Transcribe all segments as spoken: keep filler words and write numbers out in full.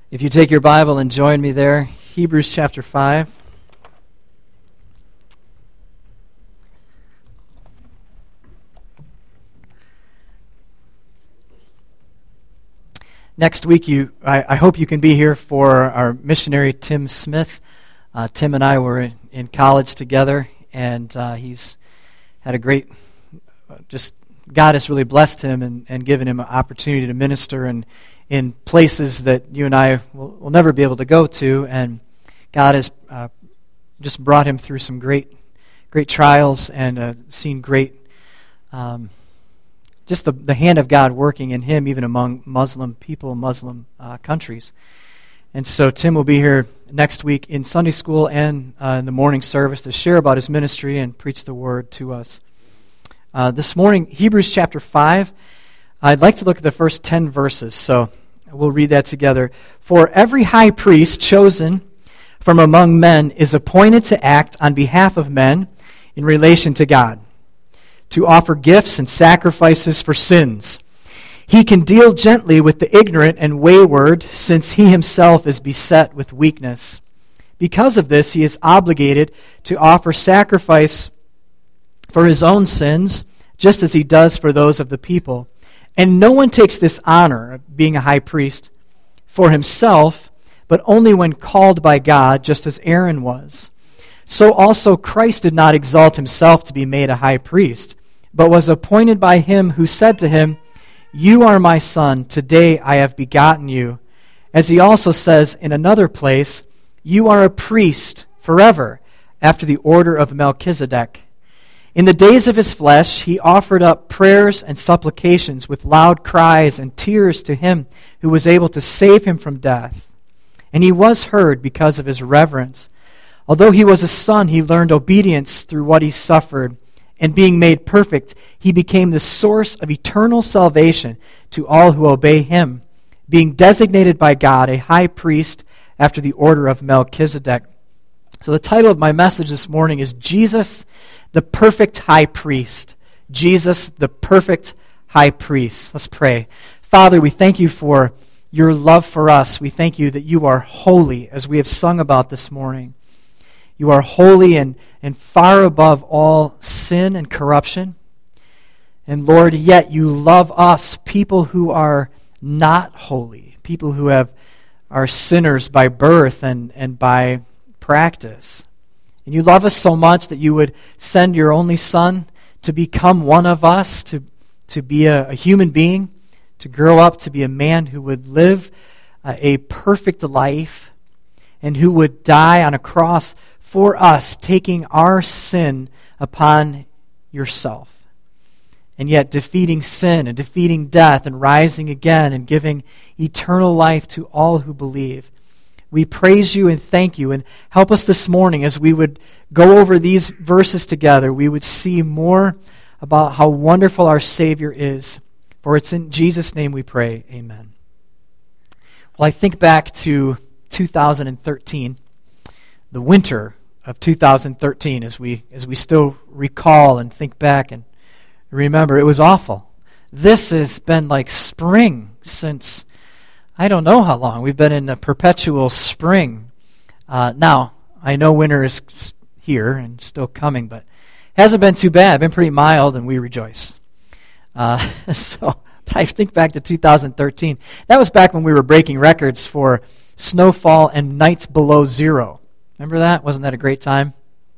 If you take your Bible and join me there, Hebrews chapter five. Next week, you I, I hope you can be here for our missionary Tim Smith. Uh, Tim and I were in, in college together, and uh, he's had a great, uh, just God has really blessed him and, and given him an opportunity to minister and in places that you and I will, will never be able to go to, and God has uh, just brought him through some great, great trials and uh, seen great, um, just the, the hand of God working in him, even among Muslim people, Muslim uh, countries. And so Tim will be here next week in Sunday school and uh, in the morning service to share about his ministry and preach the word to us. Uh, this morning, Hebrews chapter five. I'd like to look at the first ten verses, so we'll read that together. For every high priest chosen from among men is appointed to act on behalf of men in relation to God, to offer gifts and sacrifices for sins. He can deal gently with the ignorant and wayward, since he himself is beset with weakness. Because of this, he is obligated to offer sacrifice for his own sins, just as he does for those of the people. And no one takes this honor of being a high priest for himself, but only when called by God, just as Aaron was. So also Christ did not exalt himself to be made a high priest, but was appointed by him who said to him, "You are my son, today I have begotten you." As he also says in another place, "You are a priest forever, after the order of Melchizedek." In the days of his flesh, he offered up prayers and supplications with loud cries and tears to him who was able to save him from death. And he was heard because of his reverence. Although he was a son, he learned obedience through what he suffered. And being made perfect, he became the source of eternal salvation to all who obey him, being designated by God a high priest after the order of Melchizedek. So the title of my message this morning is Jesus, the perfect high priest. Jesus, the perfect high priest. Let's pray. Father, we thank you for your love for us. We thank you that you are holy, as we have sung about this morning. You are holy and, and far above all sin and corruption. And Lord, yet you love us, people who are not holy, people who have are sinners by birth and, and by practice. And you love us so much that you would send your only Son to become one of us, to, to be a, a human being, to grow up to be a man who would live uh, a perfect life and who would die on a cross for us, taking our sin upon yourself. And yet defeating sin and defeating death and rising again and giving eternal life to all who believe. We praise you and thank you, and help us this morning as we would go over these verses together. We would see more about how wonderful our Savior is. For it's in Jesus' name we pray. Amen. Well, I think back to two thousand thirteen, the winter of two thousand thirteen, as we as we still recall and think back and remember. It was awful. This has been like spring since I don't know how long. We've been in a perpetual spring. Uh, now, I know winter is here and still coming, but it hasn't been too bad. It's been pretty mild, and we rejoice. Uh, so, but I think back to two thousand thirteen. That was back when we were breaking records for snowfall and nights below zero. Remember that? Wasn't that a great time?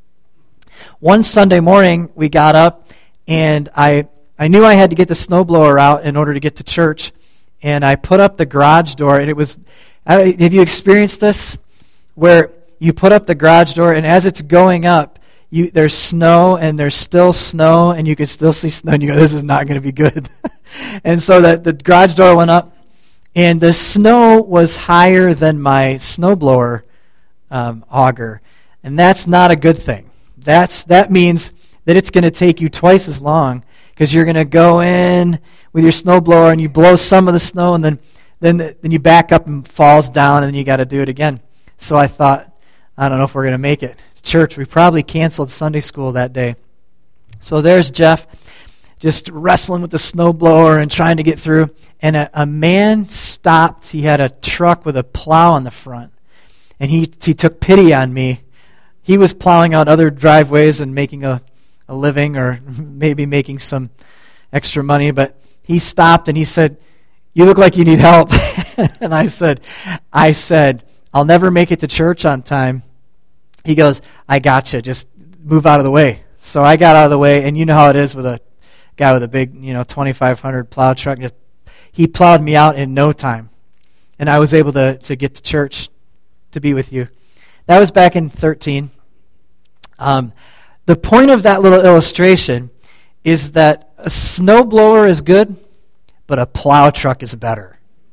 One Sunday morning, we got up, and I I knew I had to get the snowblower out in order to get to church. And I put up the garage door, and it was, have you experienced this? Where you put up the garage door, and as it's going up, you there's snow, and there's still snow, and you can still see snow, and you go, this is not going to be good. And so the, the garage door went up, and the snow was higher than my snowblower um, auger. And that's not a good thing. That's That means that it's going to take you twice as long, because you're going to go in with your snowblower and you blow some of the snow, and then then then you back up and falls down, and then you got to do it again. So I thought, I don't know if we're going to make it to church. We probably canceled Sunday school that day. So there's Jeff just wrestling with the snowblower and trying to get through. And a, a man stopped. He had a truck with a plow on the front. And he he took pity on me. He was plowing out other driveways and making a, a living, or maybe making some extra money. But he stopped and he said, "You look like you need help." And I said, I said, "I'll never make it to church on time." He goes, "I gotcha. Just move out of the way." So I got out of the way, and you know how it is with a guy with a big, you know, twenty-five hundred plow truck. Just, he plowed me out in no time, and I was able to, to get to church to be with you. That was back in thirteen. Um, the point of that little illustration is that a snowblower is good, but a plow truck is better.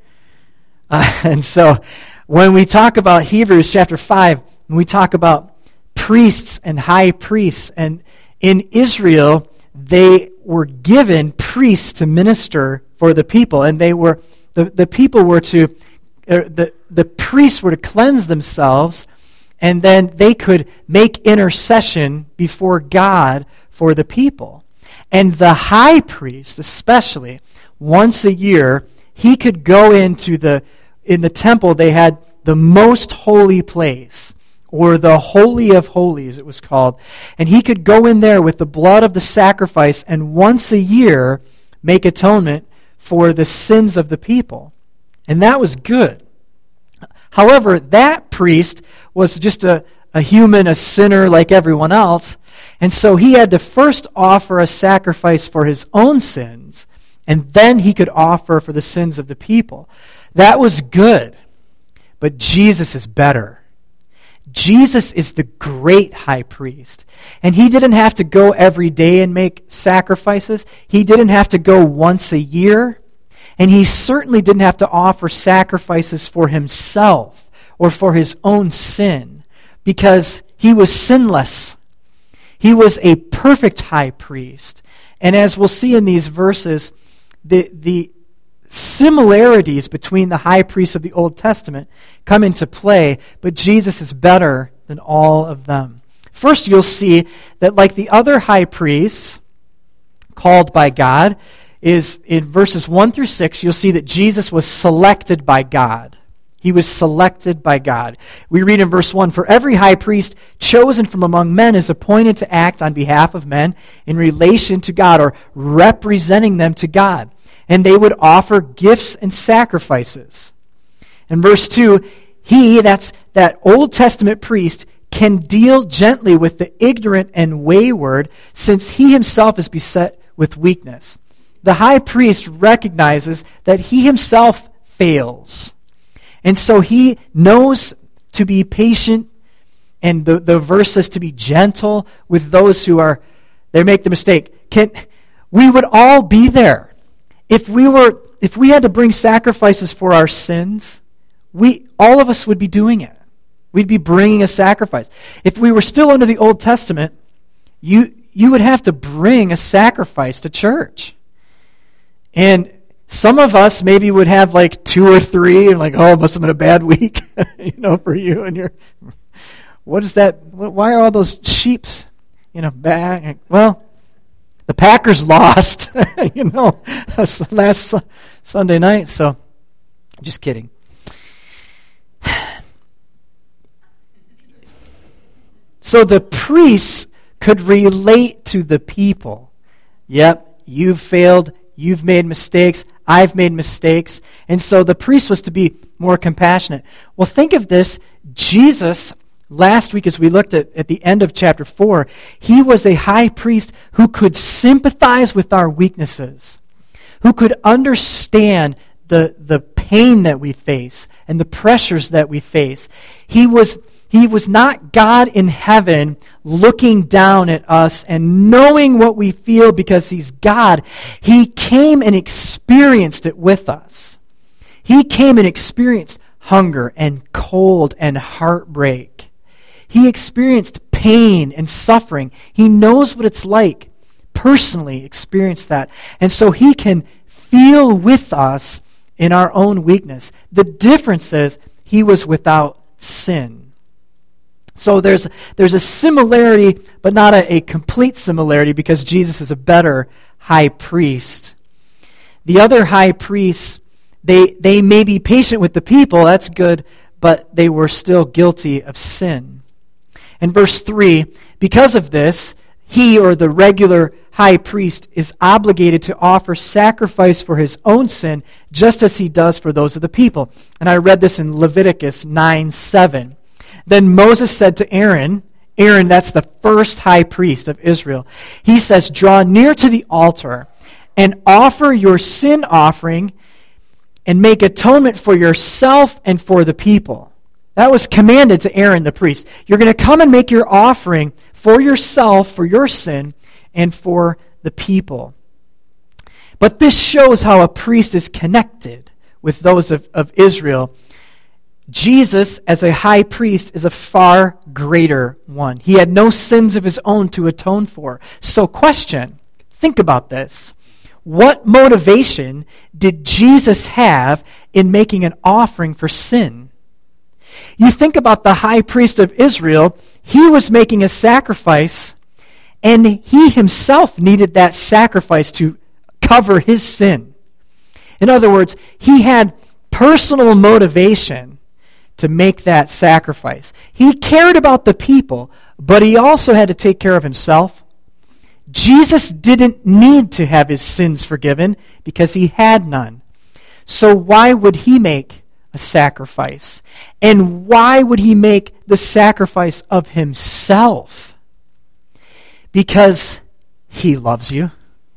Uh, and so when we talk about Hebrews chapter five, when we talk about priests and high priests, and in Israel, they were given priests to minister for the people, and they were the, the people were to uh, the the priests were to cleanse themselves, and then they could make intercession before God for the people. And the high priest, especially once a year, he could go into the in the temple. They had the most holy place, or the Holy of Holies, it was called. And he could go in there with the blood of the sacrifice and once a year make atonement for the sins of the people. And that was good. However, that priest was just a, a human, a sinner like everyone else. And so he had to first offer a sacrifice for his own sins, and then he could offer for the sins of the people. That was good. But Jesus is better. Jesus is the great high priest. And he didn't have to go every day and make sacrifices. He didn't have to go once a year. And he certainly didn't have to offer sacrifices for himself or for his own sin, because he was sinless. He was a perfect high priest. And as we'll see in these verses, the the similarities between the high priests of the Old Testament come into play, but Jesus is better than all of them. First, you'll see that like the other high priests called by God, is in verses one through six, you'll see that Jesus was selected by God. He was selected by God. We read in verse one, "For every high priest chosen from among men is appointed to act on behalf of men in relation to God," or representing them to God. And they would offer gifts and sacrifices. In verse two, he, that's that Old Testament priest, can deal gently with the ignorant and wayward, since he himself is beset with weakness. The high priest recognizes that he himself fails. And so he knows to be patient, and the, the verse says to be gentle with those who are, they make the mistake. Can, we would all be there. If we were, if we had to bring sacrifices for our sins, we, all of us would be doing it. We'd be bringing a sacrifice. If we were still under the Old Testament, you, you would have to bring a sacrifice to church. And some of us maybe would have like two or three, and like, oh, it must have been a bad week, you know, for you. And you're, what is that? Why are all those sheeps, you know, back? Well, the Packers lost, you know, last Sunday night. So, just kidding. So the priests could relate to the people. Yep, you've failed. You've made mistakes. I've made mistakes. And so the priest was to be more compassionate. Well, think of this. Jesus, last week as we looked at, at the end of chapter four, he was a high priest who could sympathize with our weaknesses, who could understand the, the pain that we face and the pressures that we face. He was He was not God in heaven looking down at us and knowing what we feel because he's God. He came and experienced it with us. He came and experienced hunger and cold and heartbreak. He experienced pain and suffering. He knows what it's like, personally experienced that. And so he can feel with us in our own weakness. The difference is he was without sin. So there's there's a similarity, but not a, a complete similarity, because Jesus is a better high priest. The other high priests, they, they may be patient with the people, that's good, but they were still guilty of sin. In verse three, because of this, he, or the regular high priest, is obligated to offer sacrifice for his own sin, just as he does for those of the people. And I read this in Leviticus nine seven. Then Moses said to Aaron, Aaron, that's the first high priest of Israel, he says, draw near to the altar and offer your sin offering and make atonement for yourself and for the people. That was commanded to Aaron the priest. You're going to come and make your offering for yourself, for your sin, and for the people. But this shows how a priest is connected with those of, of Israel. Jesus, as a high priest, is a far greater one. He had no sins of his own to atone for. So question, think about this. What motivation did Jesus have in making an offering for sin? You think about the high priest of Israel, he was making a sacrifice, and he himself needed that sacrifice to cover his sin. In other words, he had personal motivation to make that sacrifice. He cared about the people, but he also had to take care of himself. Jesus didn't need to have his sins forgiven because he had none. So why would he make a sacrifice? And why would he make the sacrifice of himself? Because he loves you.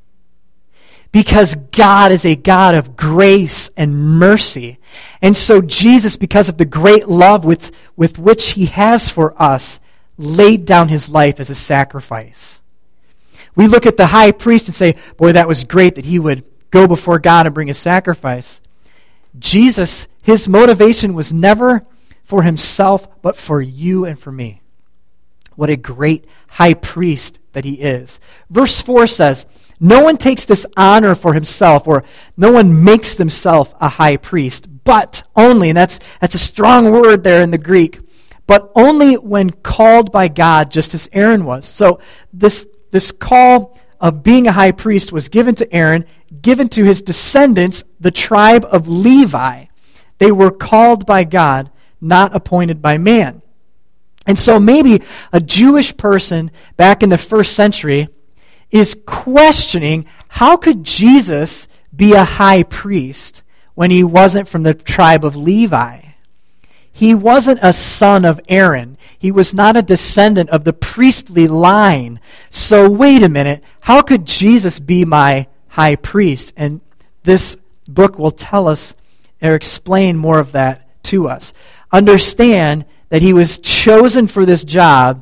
Because God is a God of grace and mercy. And so Jesus, because of the great love with, with which he has for us, laid down his life as a sacrifice. We look at the high priest and say, boy, that was great that he would go before God and bring a sacrifice. Jesus, his motivation was never for himself, but for you and for me. What a great high priest that he is. Verse four says, no one takes this honor for himself, or no one makes themselves a high priest, but only, and that's, that's a strong word there in the Greek, but only when called by God, just as Aaron was. So this, this call of being a high priest was given to Aaron, given to his descendants, the tribe of Levi. They were called by God, not appointed by man. And so maybe a Jewish person back in the first century is questioning, how could Jesus be a high priest when he wasn't from the tribe of Levi? He wasn't a son of Aaron. He was not a descendant of the priestly line. So wait a minute, how could Jesus be my high priest? And this book will tell us or explain more of that to us. Understand that he was chosen for this job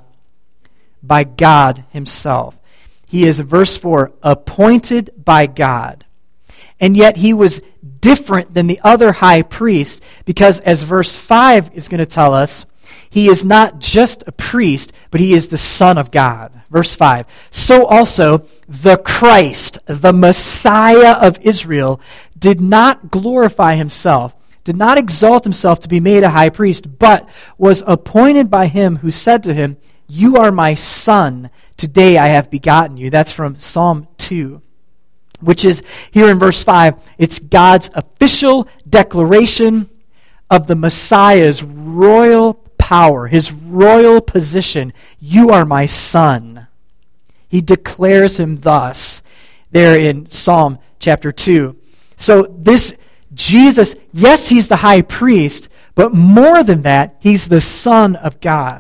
by God himself. He is, verse four, appointed by God. And yet he was different than the other high priest because, as verse five is going to tell us, he is not just a priest, but he is the Son of God. Verse five, so also the Christ, the Messiah of Israel, did not glorify himself, did not exalt himself to be made a high priest, but was appointed by him who said to him, you are my son, today I have begotten you. That's from Psalm two, which is here in verse five. It's God's official declaration of the Messiah's royal power, his royal position. You are my son. He declares him thus there in Psalm chapter two. So this Jesus, yes, he's the high priest, but more than that, he's the Son of God.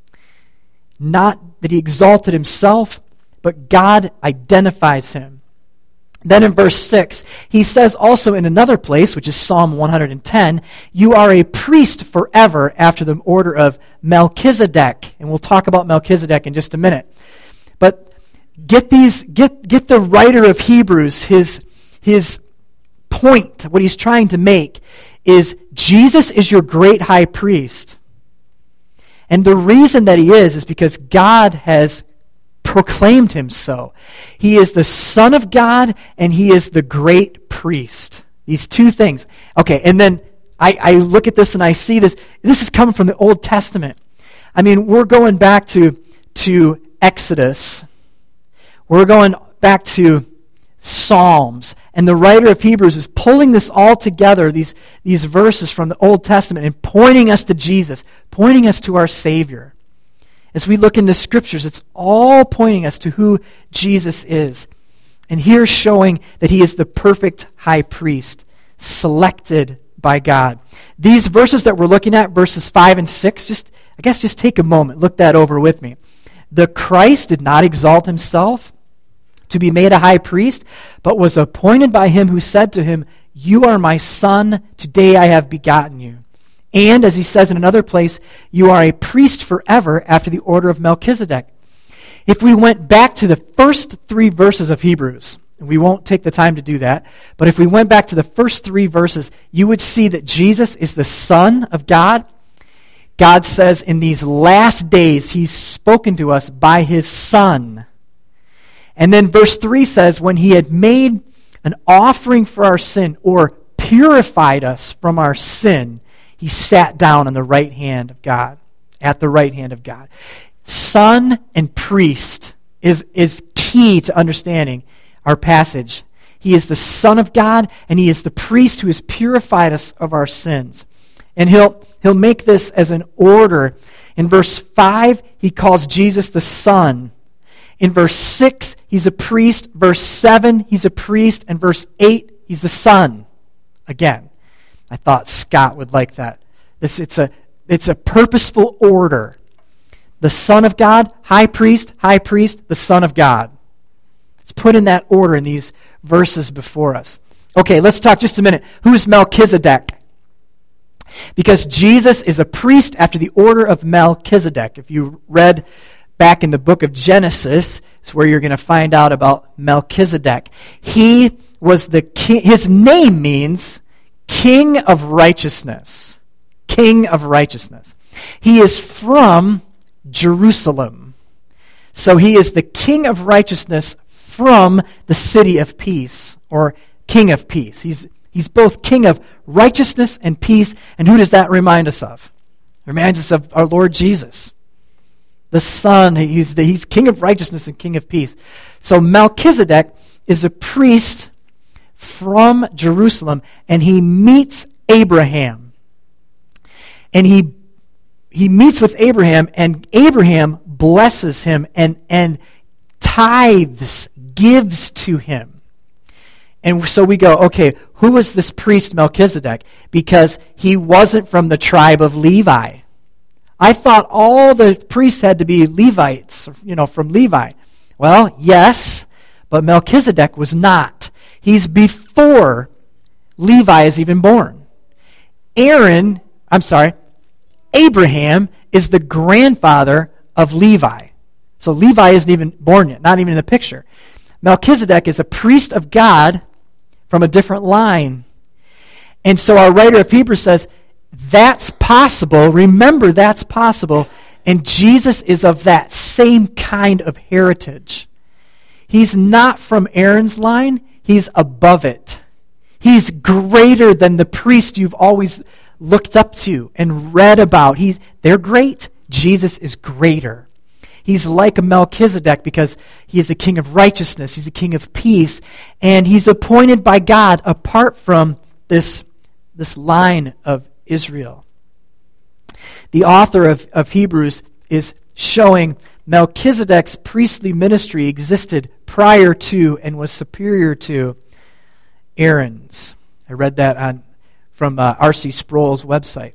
Not that he exalted himself, but God identifies him. Then in verse six, he says also in another place, which is Psalm one hundred ten, you are a priest forever after the order of Melchizedek. And we'll talk about Melchizedek in just a minute. But get these, get, get the writer of Hebrews, his, his point, what he's trying to make is Jesus is your great high priest. And the reason that he is is because God has proclaimed him so. He is the Son of God and he is the great priest. These two things. Okay, and then I, I look at this and I see this. This is coming from the Old Testament. I mean, we're going back to, to Exodus. We're going back to Psalms. And the writer of Hebrews is pulling this all together, these, these verses from the Old Testament, and pointing us to Jesus, pointing us to our Savior. As we look in the Scriptures, it's all pointing us to who Jesus is. And here's showing that he is the perfect high priest, selected by God. These verses that we're looking at, verses five and six, just I guess just take a moment, look that over with me. The Christ did not exalt himself to be made a high priest, but was appointed by him who said to him, "You are my son, today I have begotten you." And, as he says in another place, "You are a priest forever after the order of Melchizedek." If we went back to the first three verses of Hebrews, and we won't take the time to do that, but if we went back to the first three verses, you would see that Jesus is the Son of God. God says in these last days he's spoken to us by his Son. And then verse three says, when he had made an offering for our sin, or purified us from our sin, he sat down on the right hand of God, at the right hand of God. Son and priest is, is key to understanding our passage. He is the Son of God, and he is the priest who has purified us of our sins. And he'll, he'll make this as an order. In verse five, he calls Jesus the Son. In verse six, he's a priest. Verse seven, he's a priest. And verse eight, he's the Son. Again, I thought Scott would like that. This, it's a, it's a purposeful order. The Son of God, high priest, high priest, the Son of God. It's put in that order in these verses before us. Okay, let's talk just a minute. Who's Melchizedek? Because Jesus is a priest after the order of Melchizedek. If you read back in the book of Genesis, it's where you're going to find out about Melchizedek. He was the king, his name means King of Righteousness. King of Righteousness. He is from Jerusalem. So he is the King of Righteousness from the city of peace, or King of Peace. He's, he's both King of Righteousness and peace. And who does that remind us of? It reminds us of our Lord Jesus. The Son, he's, the, he's King of Righteousness and King of Peace. So Melchizedek is a priest from Jerusalem, and he meets Abraham. And he he meets with Abraham, and Abraham blesses him and, and tithes, gives to him. And so we go, okay, who was this priest Melchizedek? Because he wasn't from the tribe of Levi. I thought all the priests had to be Levites, you know, from Levi. Well, yes, but Melchizedek was not. He's before Levi is even born. Aaron, I'm sorry, Abraham is the grandfather of Levi. So Levi isn't even born yet, not even in the picture. Melchizedek is a priest of God from a different line. And so our writer of Hebrews says, that's possible. Remember, that's possible. And Jesus is of that same kind of heritage. He's not from Aaron's line. He's above it. He's greater than the priest you've always looked up to and read about. He's, they're great. Jesus is greater. He's like a Melchizedek because he is the King of Righteousness. He's the King of Peace. And he's appointed by God apart from this, this line of Israel. The author of, of Hebrews is showing Melchizedek's priestly ministry existed prior to and was superior to Aaron's. I read that on from uh, R C Sproul's website.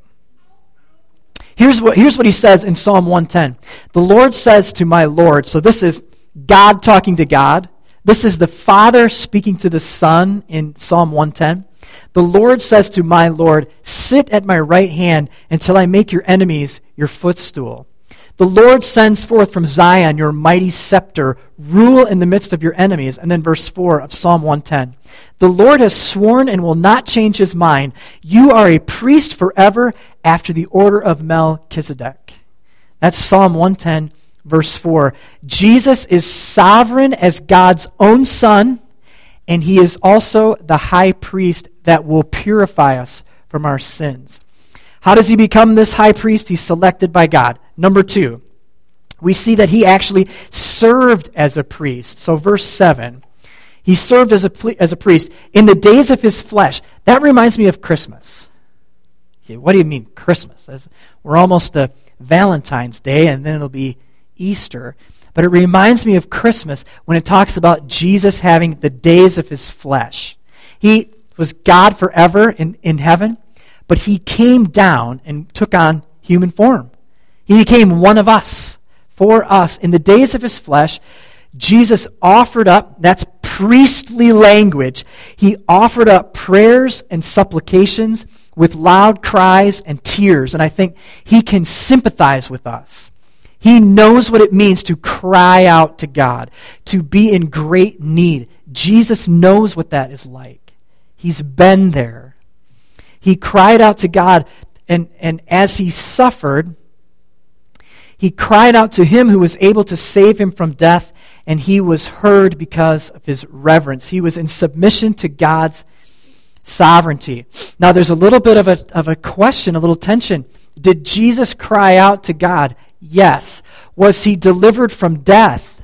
Here's what, here's what he says in Psalm one ten. The Lord says to my Lord, so this is God talking to God. This is the Father speaking to the Son in Psalm one ten. The Lord says to my Lord, sit at my right hand until I make your enemies your footstool. The Lord sends forth from Zion your mighty scepter. Rule in the midst of your enemies. And then verse four of Psalm one ten. The Lord has sworn and will not change his mind. You are a priest forever after the order of Melchizedek. That's Psalm one ten, verse four. Jesus is sovereign as God's own Son, and he is also the high priest that will purify us from our sins. How does he become this high priest? He's selected by God. Number two, we see that he actually served as a priest. So verse seven, He served as a, as a priest in the days of his flesh. That reminds me of Christmas. Okay, what do you mean Christmas? We're almost to Valentine's Day, and then it'll be Easter. But it reminds me of Christmas when it talks about Jesus having the days of his flesh. He was God forever in, in heaven, but he came down and took on human form. He became one of us, for us. In the days of his flesh, Jesus offered up, that's priestly language, he offered up prayers and supplications with loud cries and tears. And I think he can sympathize with us. He knows what it means to cry out to God, to be in great need. Jesus knows what that is like. He's been there. He cried out to God, and, and as he suffered, he cried out to him who was able to save him from death, and he was heard because of his reverence. He was in submission to God's sovereignty. Now there's a little bit of a, of a question, a little tension. Did Jesus cry out to God? Yes. Was he delivered from death?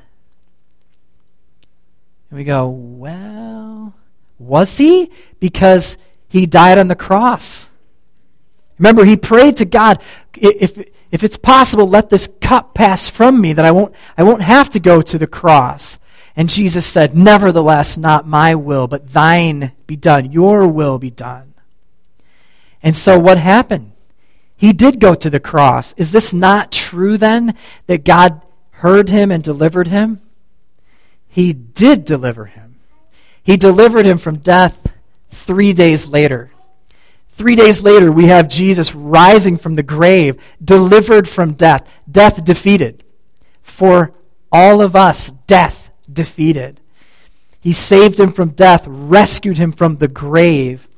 And we go, well, was he? Because he died on the cross. Remember, he prayed to God, if if it's possible, let this cup pass from me, that I won't I won't have to go to the cross. And Jesus said, nevertheless, not my will, but thine be done. Your will be done. And so what happened? He did go to the cross. Is this not true then, that God heard him and delivered him? He did deliver him. He delivered him from death three days later. Three days later, we have Jesus rising from the grave, delivered from death, death defeated. For all of us, death defeated. He saved him from death, rescued him from the grave.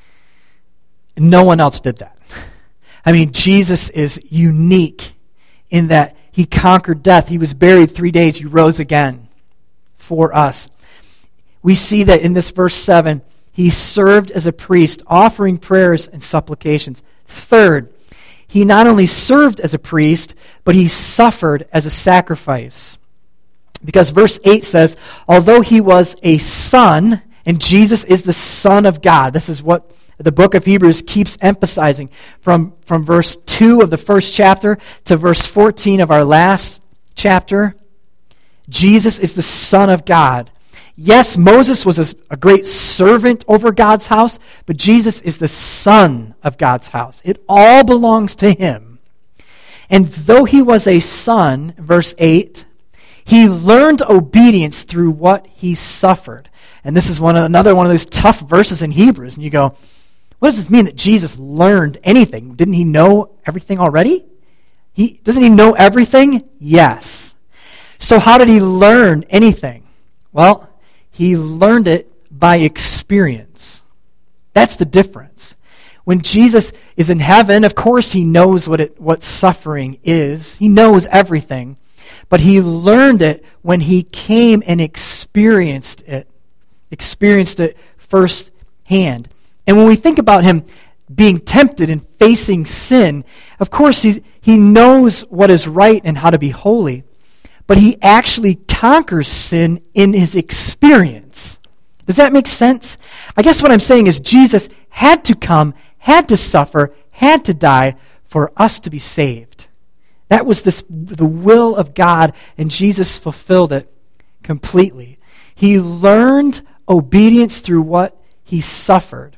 No one else did that. I mean, Jesus is unique in that he conquered death. He was buried three days. He rose again for us. We see that in this verse seven, he served as a priest, offering prayers and supplications. Third, he not only served as a priest, but he suffered as a sacrifice. Because verse eight says, although he was a son, and Jesus is the Son of God. This is what the book of Hebrews keeps emphasizing from, from verse two of the first chapter to verse fourteen of our last chapter. Jesus is the Son of God. Yes, Moses was a, a great servant over God's house, but Jesus is the Son of God's house. It all belongs to him. And though he was a son, verse eight, he learned obedience through what he suffered. And this is one another one of those tough verses in Hebrews. And you go, what does this mean that Jesus learned anything? Didn't he know everything already? He doesn't he know everything? Yes. So how did he learn anything? Well, he learned it by experience. That's the difference. When Jesus is in heaven, of course he knows what it, what suffering is. He knows everything. But he learned it when he came and experienced it. Experienced it firsthand. And when we think about him being tempted and facing sin, of course he, he knows what is right and how to be holy. But he actually conquers sin in his experience. Does that make sense? I guess what I'm saying is Jesus had to come, had to suffer, had to die for us to be saved. That was this, the will of God, and Jesus fulfilled it completely. He learned obedience through what he suffered.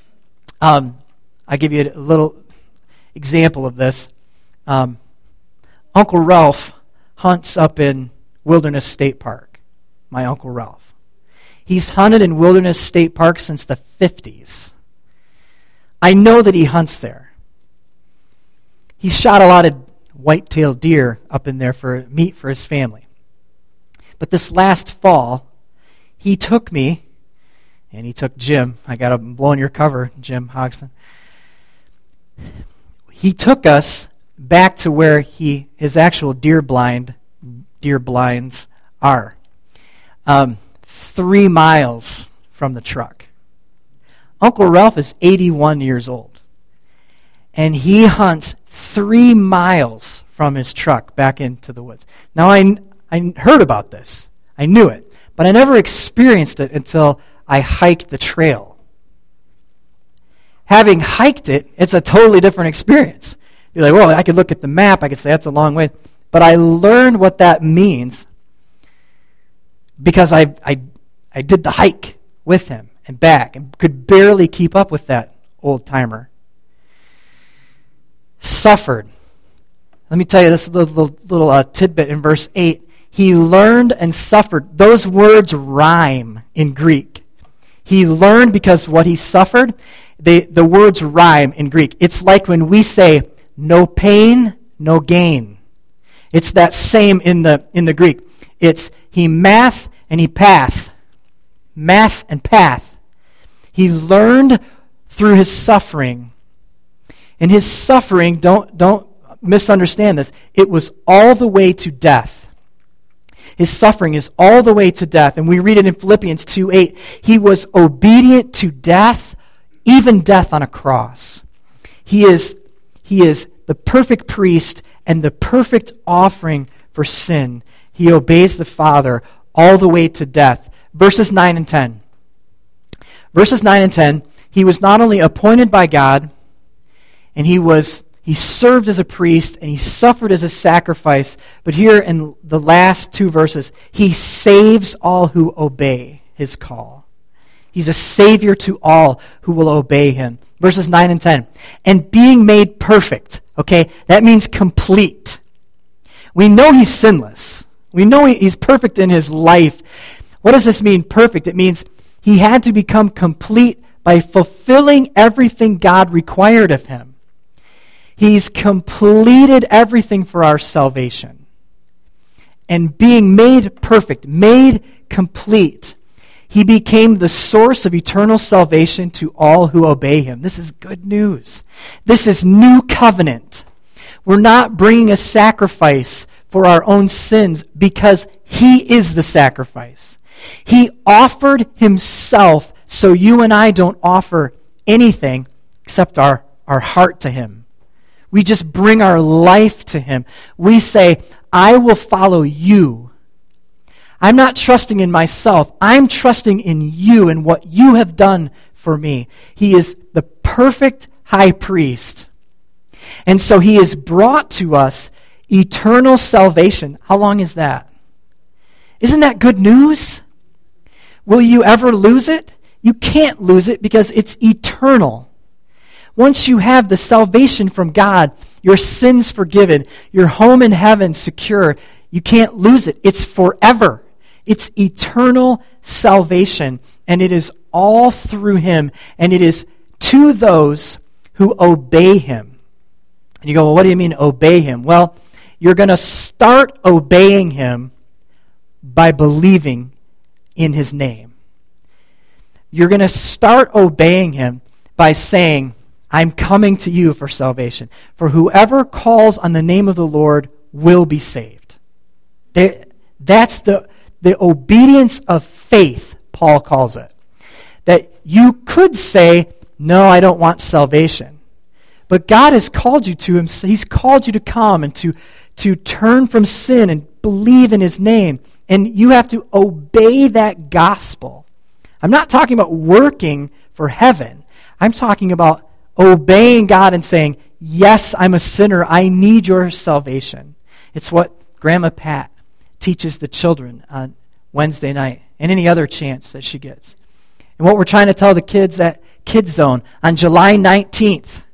Um, I'll give you a little example of this. Um, Uncle Ralph hunts up in Wilderness State Park. My Uncle Ralph. He's hunted in Wilderness State Park since the fifties. I know that he hunts there. He's shot a lot of white-tailed deer up in there for meat for his family. But this last fall, he took me, and he took Jim. I got him blowing your cover, Jim Hogston. He took us back to where he his actual deer blind deer blinds are. Um, three miles from the truck. Uncle Ralph is eighty-one years old. And he hunts three miles from his truck back into the woods. Now, I, I heard about this. I knew it. but I never experienced it until I hiked the trail. Having hiked it, it's a totally different experience. You're like, well, I could look at the map, I could say that's a long way. But I learned what that means because I, I, I did the hike with him and back and could barely keep up with that old timer. Suffered. Let me tell you this little, little uh, tidbit in verse eight. He learned and suffered. Those words rhyme in Greek. He learned because what he suffered, they, the words rhyme in Greek. It's like when we say, no pain, no gain. It's that same in the in the Greek. It's he math and he path. Math and path. He learned through his suffering. And his suffering, don't, don't misunderstand this, it was all the way to death. His suffering is all the way to death. And we read it in Philippians two eight. He was obedient to death, even death on a cross. He is, he is the perfect priest and the perfect offering for sin. He obeys the Father all the way to death. Verses nine and ten. Verses nine and ten, he was not only appointed by God, and he was he served as a priest, and he suffered as a sacrifice, but here in the last two verses, he saves all who obey his call. He's a savior to all who will obey him. Verses nine and ten. And being made perfect. Okay, that means complete. We know he's sinless. We know he's perfect in his life. What does this mean, perfect? It means he had to become complete by fulfilling everything God required of him. He's completed everything for our salvation. And being made perfect, made complete, he became the source of eternal salvation to all who obey him. This is good news. This is new covenant. We're not bringing a sacrifice for our own sins because he is the sacrifice. He offered himself so you and I don't offer anything except our, our heart to him. We just bring our life to him. We say, I will follow you. I'm not trusting in myself. I'm trusting in you and what you have done for me. He is the perfect high priest. And so he has brought to us eternal salvation. How long is that? Isn't that good news? Will you ever lose it? You can't lose it because it's eternal. Once you have the salvation from God, your sins forgiven, your home in heaven secure, you can't lose it. It's forever. It's eternal salvation, and it is all through him, and it is to those who obey him. And you go, well, what do you mean obey him? Well, you're going to start obeying him by believing in his name. You're going to start obeying him by saying, I'm coming to you for salvation. For whoever calls on the name of the Lord will be saved. They, that's the, the obedience of faith, Paul calls it. That you could say, no, I don't want salvation. But God has called you to him. He's called you to come and to, to turn from sin and believe in his name. And you have to obey that gospel. I'm not talking about working for heaven. I'm talking about obeying God and saying, yes, I'm a sinner. I need your salvation. It's what Grandma Pat teaches the children on Wednesday night and any other chance that she gets. And what we're trying to tell the kids at Kids Zone on July nineteenth.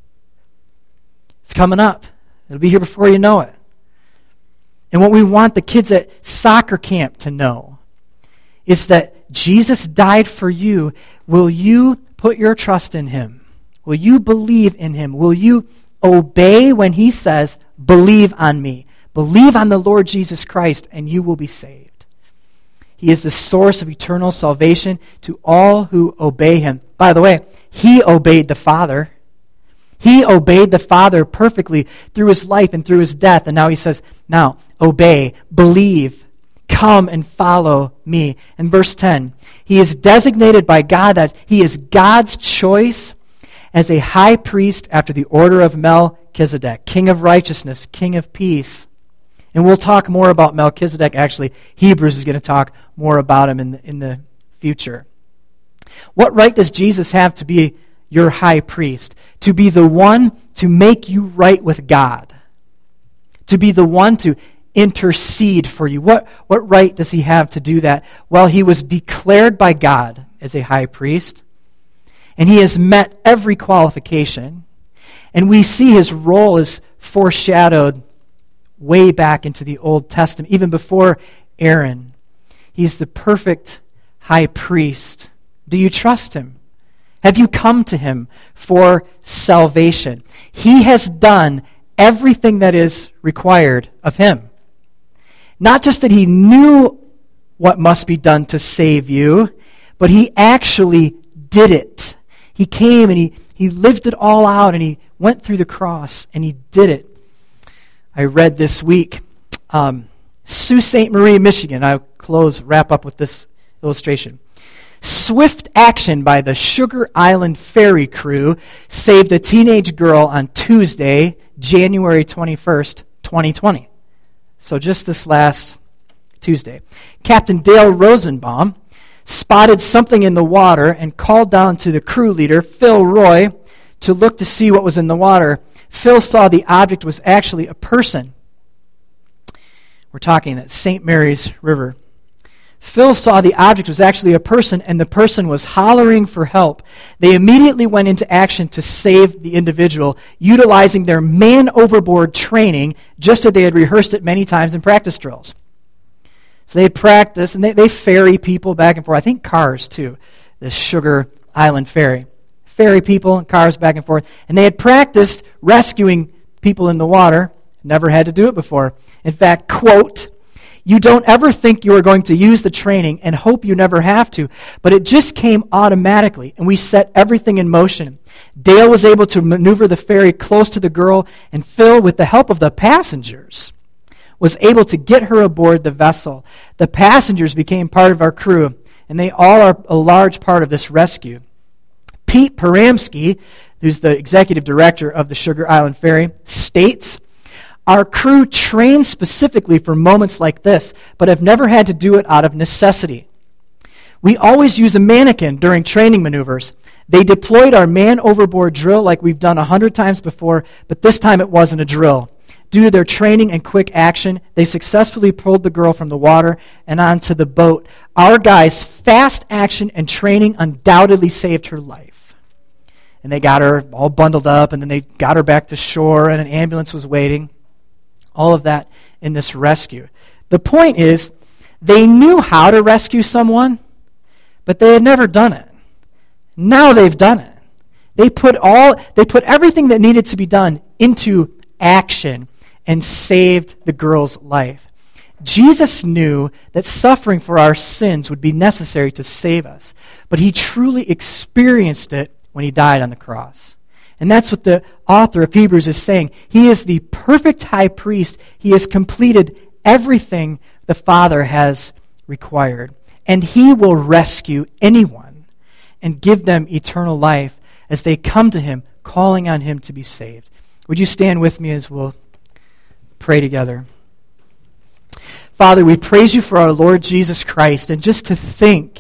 It's coming up. It'll be here before you know it. And what we want the kids at soccer camp to know is that Jesus died for you. Will you put your trust in him? Will you believe in him? Will you obey when he says, believe on me? Believe on the Lord Jesus Christ and you will be saved. He is the source of eternal salvation to all who obey him. By the way, he obeyed the Father. He obeyed the Father perfectly through his life and through his death. And now he says, now obey, believe, come and follow me. In verse ten, he is designated by God that he is God's choice as a high priest after the order of Melchizedek, king of righteousness, king of peace. And we'll talk more about Melchizedek. Actually, Hebrews is going to talk more about him in the, in the future. What right does Jesus have to be your high priest? To be the one to make you right with God? To be the one to intercede for you? What, what right does he have to do that? Well, he was declared by God as a high priest, and he has met every qualification. And we see his role is foreshadowed way back into the Old Testament, even before Aaron. He's the perfect high priest. Do you trust him? Have you come to him for salvation? He has done everything that is required of him. Not just that he knew what must be done to save you, but he actually did it. He came and he, he lived it all out, and he went through the cross and he did it. I read this week, um, Sault Ste. Marie, Michigan. I'll close, wrap up with this illustration. Swift action by the Sugar Island ferry crew saved a teenage girl on Tuesday, January twenty-first, twenty twenty. So just this last Tuesday. Captain Dale Rosenbaum spotted something in the water and called down to the crew leader, Phil Roy, to look to see what was in the water. Phil saw the object was actually a person. We're talking that Saint Mary's River. Phil saw the object was actually a person, and the person was hollering for help. They immediately went into action to save the individual, utilizing their man-overboard training, just as they had rehearsed it many times in practice drills. So they practice, and they, they ferry people back and forth. I think cars, too, this Sugar Island ferry. Ferry people and cars back and forth. And they had practiced rescuing people in the water. Never had to do it before. In fact, quote, "You don't ever think you are going to use the training and hope you never have to, but it just came automatically, and we set everything in motion. Dale was able to maneuver the ferry close to the girl, and Phil, with the help of the passengers, was able to get her aboard the vessel. The passengers became part of our crew, and they all are a large part of this rescue." Pete Peramsky, who's the executive director of the Sugar Island Ferry, states, "Our crew trained specifically for moments like this, but have never had to do it out of necessity. We always use a mannequin during training maneuvers. They deployed our man-overboard drill like we've done a hundred times before, but this time it wasn't a drill. Due to their training and quick action, they successfully pulled the girl from the water and onto the boat. Our guys' fast action and training undoubtedly saved her life." And they got her all bundled up, and then they got her back to shore, and an ambulance was waiting. All of that in this rescue. The point is, they knew how to rescue someone, but they had never done it. Now they've done it. They put all they put everything that needed to be done into action and saved the girl's life. Jesus knew that suffering for our sins would be necessary to save us, but he truly experienced it when he died on the cross. And that's what the author of Hebrews is saying. He is the perfect high priest. He has completed everything the Father has required. And he will rescue anyone and give them eternal life as they come to him, calling on him to be saved. Would you stand with me as we'll pray together? Father, we praise you for our Lord Jesus Christ, and just to think,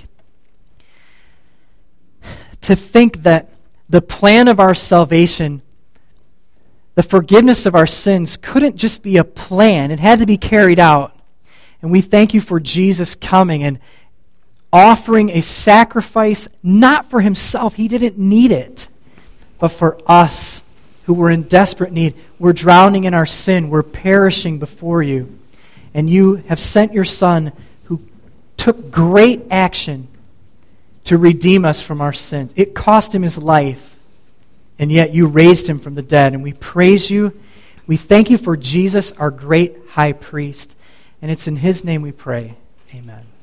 to think that the plan of our salvation, the forgiveness of our sins, couldn't just be a plan. It had to be carried out. And we thank you for Jesus coming and offering a sacrifice, not for himself. He didn't need it, but for us who were in desperate need. We're drowning in our sin. We're perishing before you. And you have sent your Son who took great action to redeem us from our sins. It cost him his life, and yet you raised him from the dead. And we praise you. We thank you for Jesus, our great high priest. And it's in his name we pray. Amen.